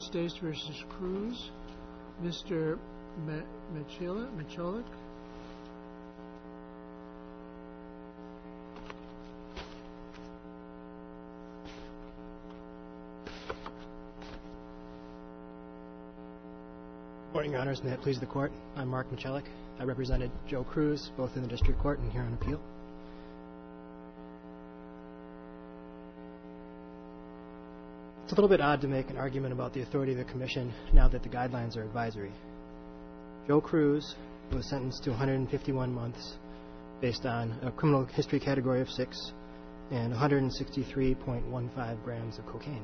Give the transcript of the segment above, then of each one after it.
States v. Cruz. Mr. Micholik. Good morning, Your Honors. May it please the Court. I'm Mark Michelik. I represented Joe Cruz both in the District Court and here on appeal. It's a little bit odd to make an argument about the authority of the Commission now that the guidelines are advisory. Joe Cruz was sentenced to 151 months based on a criminal history category of 6 and 163.15 grams of cocaine.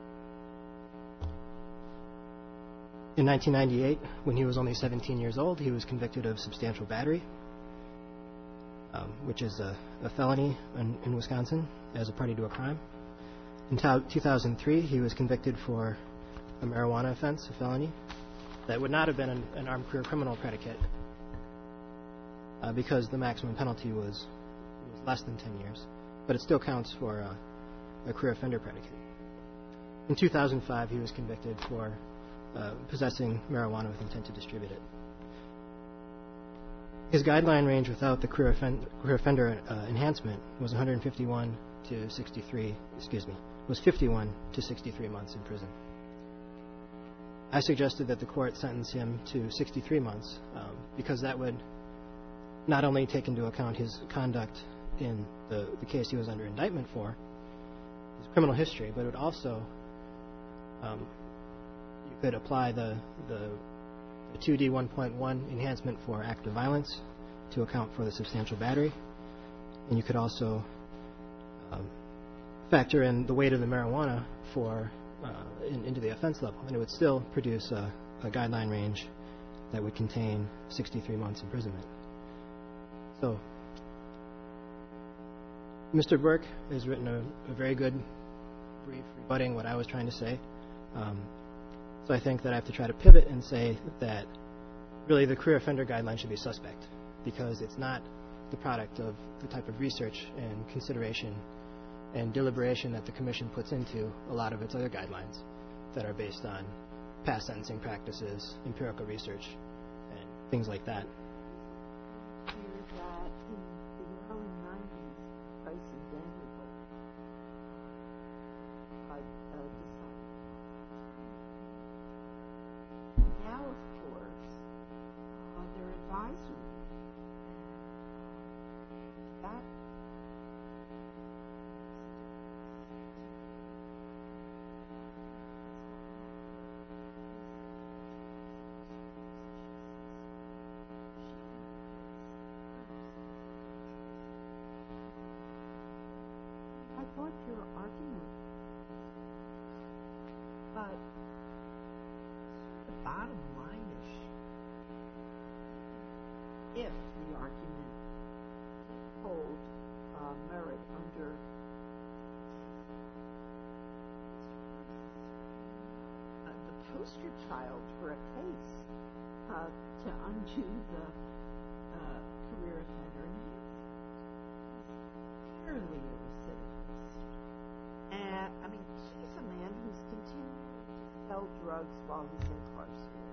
In 1998, when he was only 17 years old, he was convicted of substantial battery, which is a felony in Wisconsin as a party to a crime. In 2003, he was convicted for a marijuana offense, a felony, that would not have been an armed career criminal predicate because the maximum penalty was less than 10 years, but it still counts for a career offender predicate. In 2005, he was convicted for possessing marijuana with intent to distribute it. His guideline range without the career offender enhancement was 51 to 63 months in prison. I suggested that the court sentence him to 63 months because that would not only take into account his conduct in the case he was under indictment for, his criminal history, but it would also you could apply the 2D 1.1 enhancement for act of violence to account for the substantial battery, and you could also factor in the weight of the marijuana into the offense level, and it would still produce a guideline range that would contain 63 months imprisonment. So Mr. Burke has written a very good brief rebutting what I was trying to say. So I think that I have to try to pivot and say that really the career offender guideline should be suspect because it's not the product of the type of research and consideration and deliberation that the Commission puts into a lot of its other guidelines that are based on past sentencing practices, empirical research, and things like that. Your argument, but the bottom line is if the argument holds merit under the poster child for a case to undo the career offender enhancement, clearly he's a man who's continuing to sell drugs while he's incarcerated.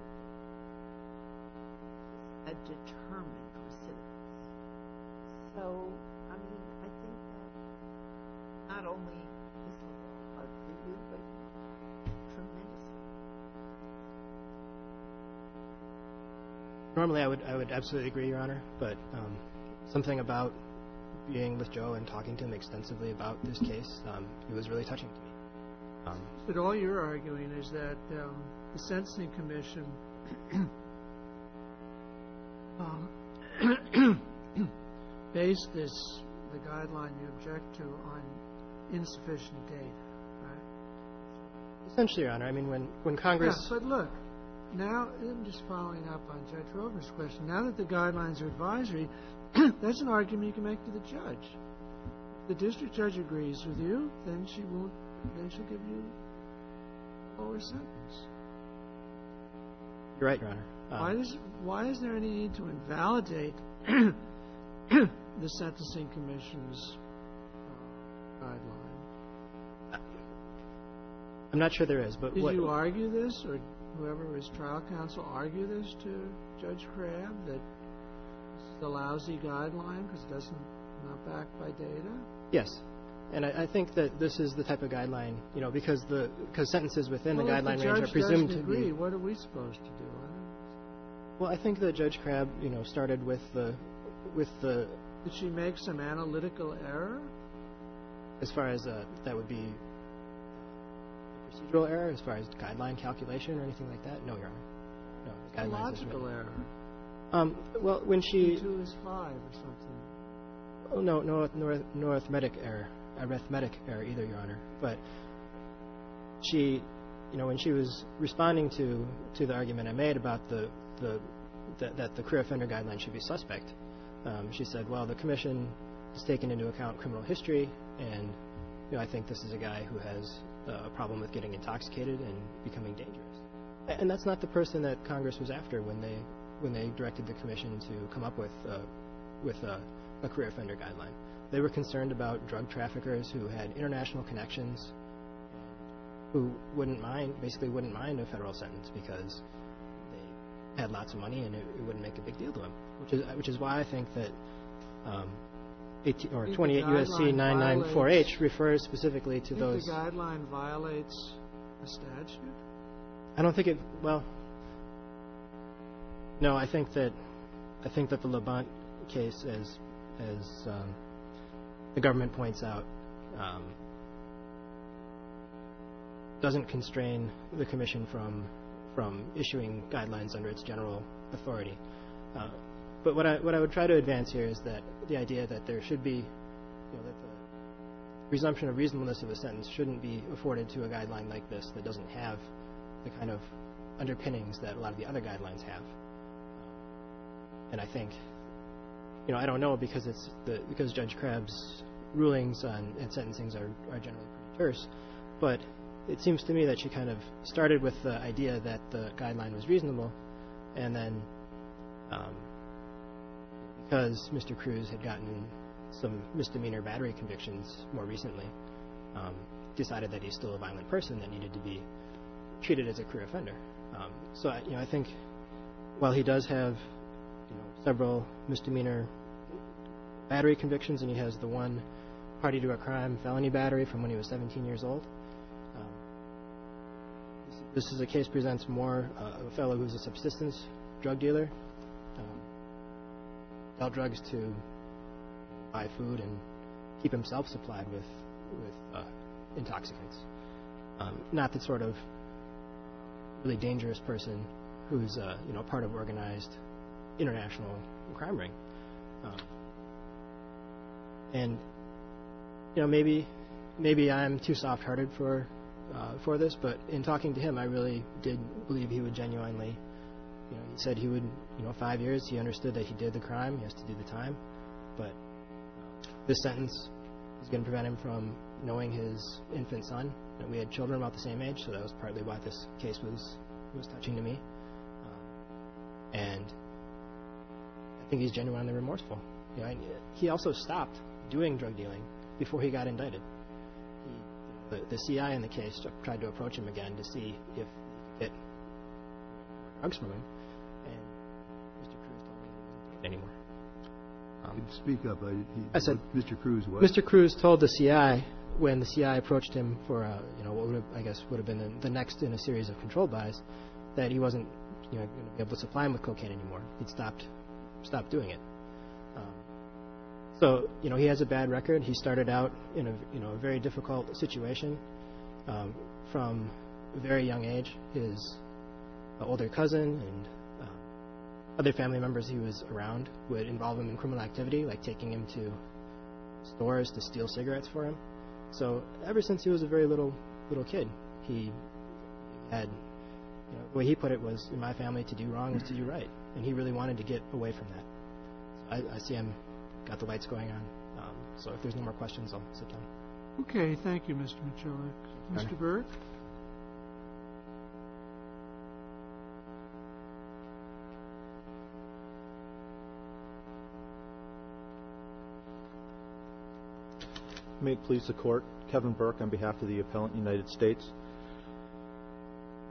A determined recidivist. So, I think that not only is it hard for you, but tremendously. Normally, I would absolutely agree, Your Honor, but something about being with Joe and talking to him extensively about this case, it was really touching to me. But all you're arguing is that the Sentencing Commission based the guideline you object to on insufficient data, right? Essentially, Your Honor. When Congress... Yeah, but look, now, I'm just following up on Judge Rover's question. Now that the guidelines are advisory, that's an argument you can make to the judge. If the district judge agrees with you, then she'll give you a lower sentence. You're right, Your Honor. Why is there any need to invalidate the Sentencing Commission's guideline? I'm not sure there is, but Did you argue this, or whoever was trial counsel argue this to Judge Crabb, that this is a lousy guideline because it doesn't not backed by data? Yes. And I think that this is the type of guideline, because sentences within the guideline range are presumed to be. What are we supposed to do? Well, I think that Judge Crabb, started with the. Did she make some analytical error? As far as that would be a procedural error, as far as guideline calculation or anything like that? No, Your Honor. No, the logical error. Well, when she. 2 is 5 or something. Oh no arithmetic error either, Your Honor. But she, when she was responding to the argument I made about that the career offender guideline should be suspect, she said, well, the commission has taken into account criminal history, and I think this is a guy who has a problem with getting intoxicated and becoming dangerous. And that's not the person that Congress was after when they directed the commission to come up with a career offender guideline. They were concerned about drug traffickers who had international connections, who wouldn't mind a federal sentence because they had lots of money and it wouldn't make a big deal to them. Which is why I think that 28 U.S.C. 994H refers specifically to those. Do you think the guideline violates a statute? I don't think it. Well, no. I think that the Labonte case, as the government points out, doesn't constrain the commission from issuing guidelines under its general authority. But what I would try to advance here is that the idea that there should be, that the presumption of reasonableness of a sentence shouldn't be afforded to a guideline like this that doesn't have the kind of underpinnings that a lot of the other guidelines have. And I think, I don't know because Judge Crabb's rulings on sentencings are generally pretty terse, but it seems to me that she kind of started with the idea that the guideline was reasonable, and then because Mr. Cruz had gotten some misdemeanor battery convictions more recently, decided that he's still a violent person that needed to be treated as a career offender. So I think while he does have several misdemeanor battery convictions, and he has the one party to a crime felony battery from when he was 17 years old, this is a case presents more of a fellow who's a subsistence drug dealer, dealt drugs to buy food and keep himself supplied with intoxicants. Not the sort of really dangerous person who's part of organized international crime ring. And maybe I'm too soft-hearted for this, but in talking to him, I really did believe he would genuinely. He said he would, 5 years. He understood that he did the crime. He has to do the time, but this sentence is going to prevent him from knowing his infant son. And we had children about the same age, so that was partly why this case was touching to me. And I think he's genuinely remorseful. He also stopped doing drug dealing before he got indicted. The CI in the case tried to approach him again to see if he could get drugs from him, and Mr. Cruz told me he wasn't doing it anymore. Speak up. I said, Mr. Cruz what? Mr. Cruz told the CI when the CI approached him for what would have been the next in a series of controlled buys, that he wasn't going to be able to supply him with cocaine anymore. He'd stopped doing it. So he has a bad record. He started out in a very difficult situation from a very young age. His older cousin and other family members he was around would involve him in criminal activity, like taking him to stores to steal cigarettes for him. So ever since he was a very little kid, he had, the way he put it was, in my family, to do wrong is to do right, and he really wanted to get away from that. So I see him got the lights going on. So if there's no more questions, I'll sit down. Okay, thank you, Mr. Michalik. Mr. Burke? May it please the Court, Kevin Burke on behalf of the Appellant United States.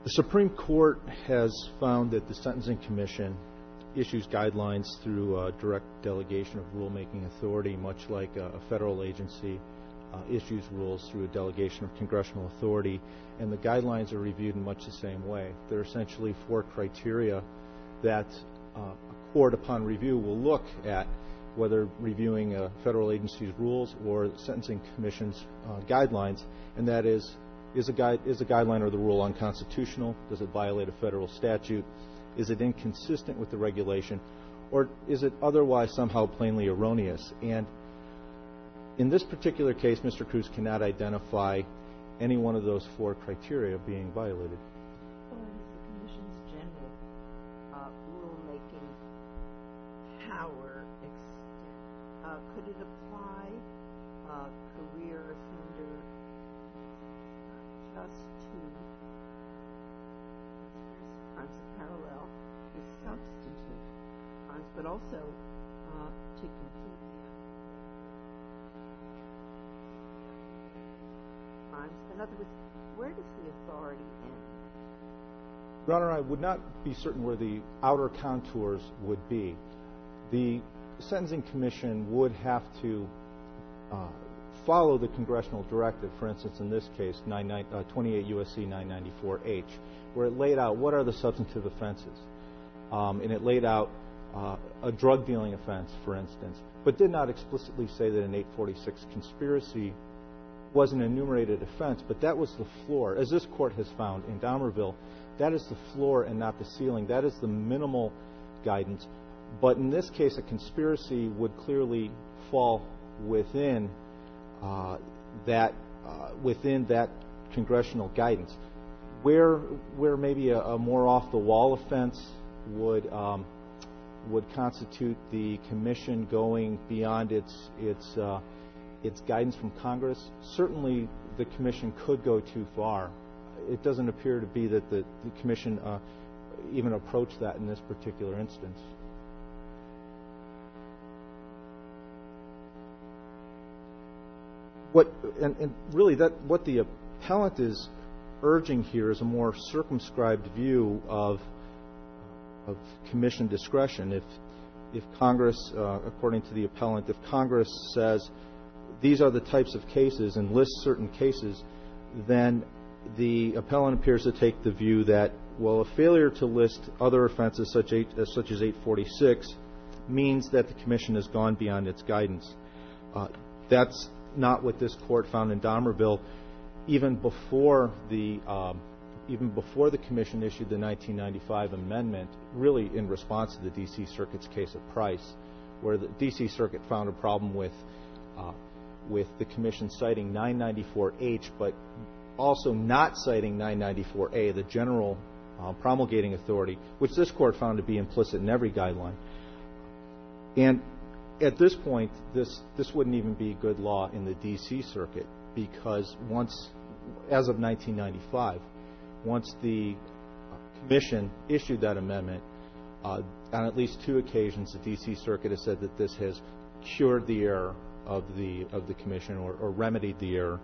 The Supreme Court has found that the Sentencing Commission issues guidelines through direct delegation of rulemaking authority, much like a federal agency issues rules through a delegation of congressional authority, and the guidelines are reviewed in much the same way. There are essentially 4 criteria that a court, upon review, will look at, whether reviewing a federal agency's rules or the Sentencing Commission's guidelines, and that is a guideline or the rule unconstitutional? Does it violate a federal statute? Is it inconsistent with the regulation? Or is it otherwise somehow plainly erroneous? And in this particular case, Mr. Cruz cannot identify any one of those 4 criteria being violated. Well, is the Commission's general rulemaking power extend? Could it apply career offender not just to crimes of parallel with substantive crimes, but also to completely crimes? In other words, where does the authority end? Your Honor, I would not be certain where the outer contours would be. The Sentencing Commission would have to follow the congressional directive, for instance, in this case, 28 U.S.C. 994H, where it laid out what are the substantive offenses. And it laid out a drug dealing offense, for instance, but did not explicitly say that an 846 conspiracy was an enumerated offense, but that was the floor. As this court has found in Dahmerville, that is the floor and not the ceiling. That is the minimal guidance. But in this case, a conspiracy would clearly fall within that congressional guidance. Where maybe a more off-the-wall offense would constitute the commission going beyond its guidance from Congress, certainly the commission could go too far. It doesn't appear to be that the commission even approached that in this particular instance. What the appellant is urging here is a more circumscribed view of commission discretion. If Congress, according to the appellant, if Congress says these are the types of cases and lists certain cases, then the appellant appears to take the view that, well, a failure to list other offenses such as 846 means that the commission has gone beyond its guidance. That's not what this court found in Dahmerville. Even before the commission issued the 1995 amendment, really in response to the D.C. Circuit's case of Price, where the D.C. Circuit found a problem with the commission citing 994H, but also not citing 994A, the general promulgating authority, which this court found to be implicit in every guideline. And at this point, this wouldn't even be good law in the D.C. Circuit, because as of 1995, once the commission issued that amendment, on at least 2 occasions, the D.C. Circuit has said that this has cured the error of the commission or remedied the error.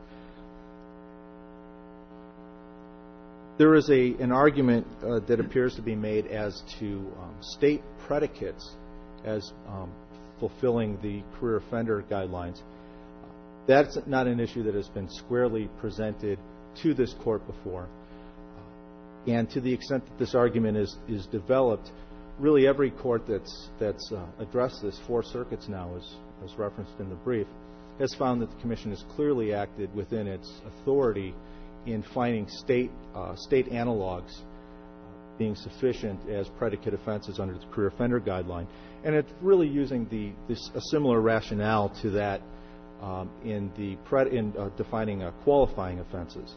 There is an argument that appears to be made as to state predicates as fulfilling the career offender guidelines. That's not an issue that has been squarely presented to this court before. And to the extent that this argument is developed, really every court that's addressed this, 4 circuits now, as referenced in the brief, has found that the commission has clearly acted within its authority in finding state analogs being sufficient as predicate offenses under the career offender guideline. And it's really using a similar rationale to that in defining qualifying offenses.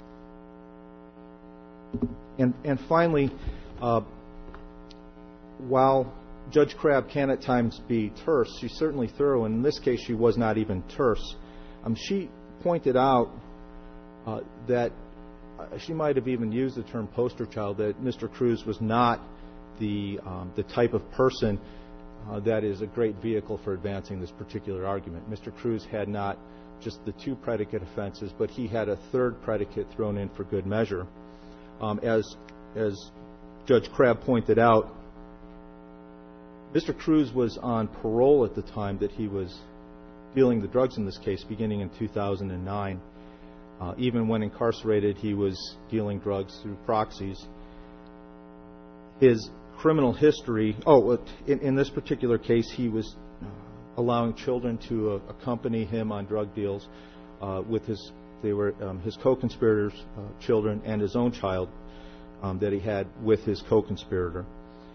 And finally, while Judge Crabb can at times be terse, she's certainly thorough, and in this case she was not even terse. She pointed out that she might have even used the term poster child, that Mr. Cruz was not the type of person that is a great vehicle for advancing this particular argument. Mr. Cruz had not just the 2 predicate offenses, but he had a 3rd predicate thrown in for good measure. As Judge Crabb pointed out, Mr. Cruz was on parole at the time that he was dealing the drugs in this case, beginning in 2009. Even when incarcerated, he was dealing drugs through proxies. His criminal history, in this particular case, he was allowing children to accompany him on drug deals with his co-conspirators' children and his own child that he had with his co-conspirator.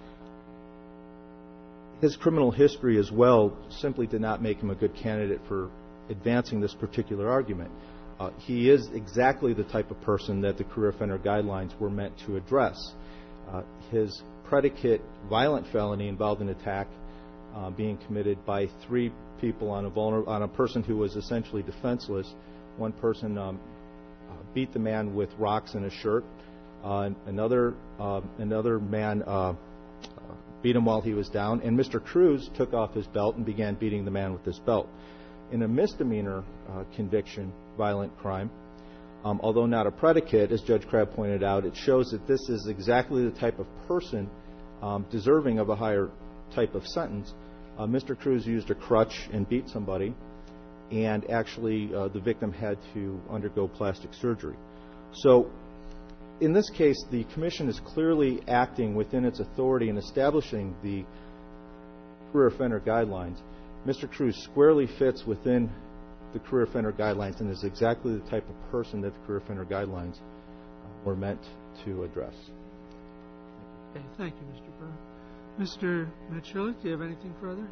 His criminal history as well simply did not make him a good candidate for advancing this particular argument. He is exactly the type of person that the career offender guidelines were meant to address. His predicate violent felony involved an attack being committed by 3 people on a person who was essentially defenseless. One person beat the man with rocks in his shirt. Another man beat him while he was down. And Mr. Cruz took off his belt and began beating the man with this belt. In a misdemeanor conviction, violent crime, although not a predicate, as Judge Crabb pointed out, it shows that this is exactly the type of person deserving of a higher type of sentence. Mr. Cruz used a crutch and beat somebody, and actually the victim had to undergo plastic surgery. So in this case, the Commission is clearly acting within its authority in establishing the career offender guidelines. Mr. Cruz squarely fits within the career offender guidelines and is exactly the type of person that the career offender guidelines were meant to address. Okay, thank you, Mr. Burr. Mr. Mitchell, do you have anything further?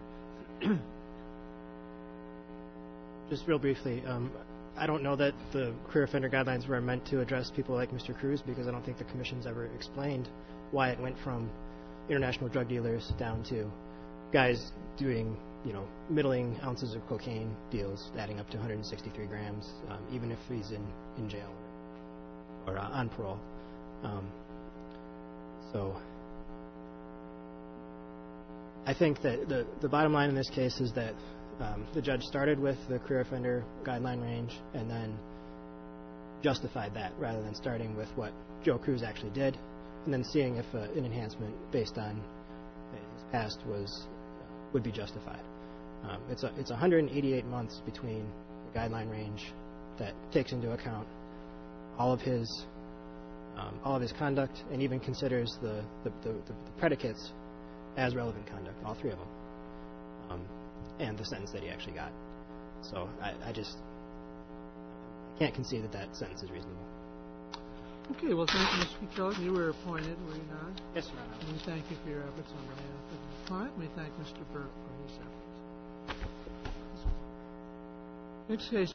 Just real briefly, I don't know that the career offender guidelines were meant to address people like Mr. Cruz, because I don't think the Commission's ever explained why it went from international drug dealers down to guys doing, middling ounces of cocaine deals, adding up to 163 grams, even if he's in jail or on parole. So I think that the bottom line in this case is that the judge started with the career offender guideline range and then justified that, rather than starting with what Joe Cruz actually did and then seeing if an enhancement based on his past would be justified. It's 188 months between the guideline range that takes into account all of his conduct and even considers the predicates as relevant conduct, all 3 of them, and the sentence that he actually got. So I can't concede that sentence is reasonable. Okay, well, thank you, Mr. Mitchell. You were appointed, were you not? Yes, Your Honor. And we thank you for your efforts on behalf of the client. We thank Mr. Burke for his efforts. Next case.